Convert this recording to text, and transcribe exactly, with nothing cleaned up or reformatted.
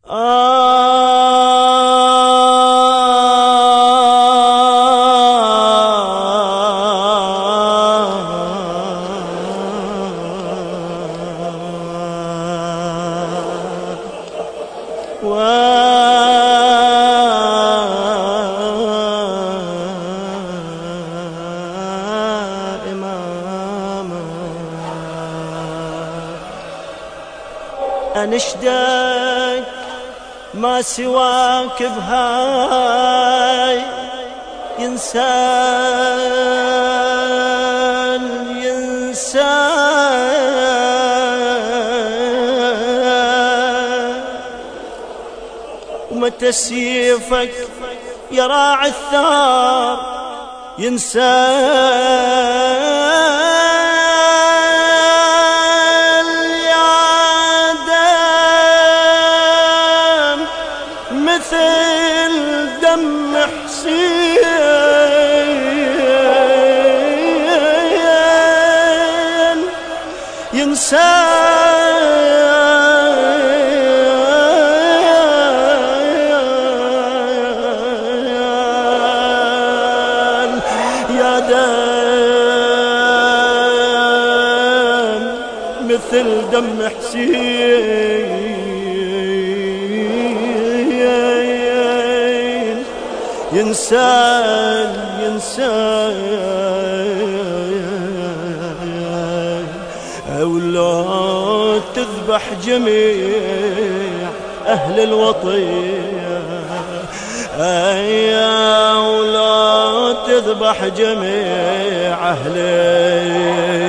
أنشدك ما سواك بهاي ينسان ينسان ومتى سيفك يا راعي الثار ينسان مثل دم حسين ينسان يا دم مثل دم حسين ينسان ينسان أولو تذبح جميع أهل الوطية أولو تذبح جميع أهل